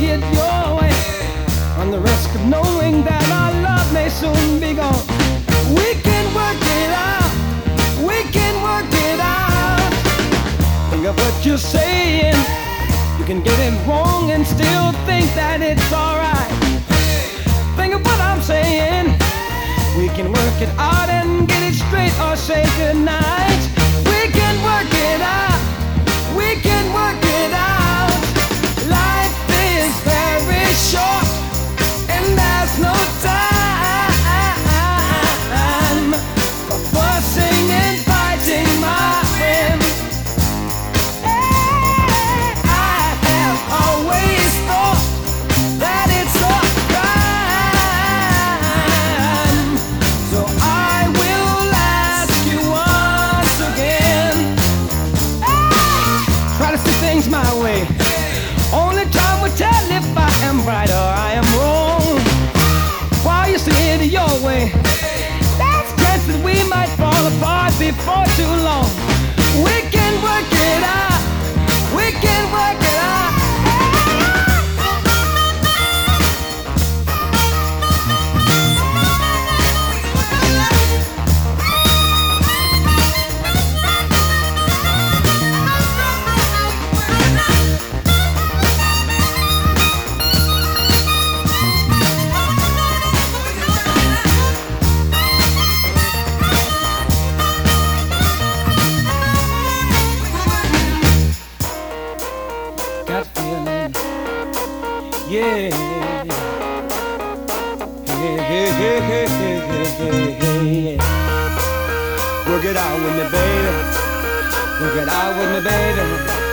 it your way, on the risk of knowing that our love may soon be gone. We can work it out, we can work it out. Think of what you're saying. You can get it wrong and still think that it's alright. Think of what I'm saying. We can work it out and get it straight or say goodnight. We can work it out, we can work it out. Life is very short and there's no time for fussing and fighting, my friend. I have always thought that it's a crime, so I will ask you once again. Try to see things my way. Only time will tell if I am right or I am wrong. While you see it your way, there's a chance that we might fall apart before too long. We can work it out, we can work it out. Got feeling, yeah. Hey, hey, hey, hey, hey, hey, hey. Work it out with me, baby. Work it out with me, baby.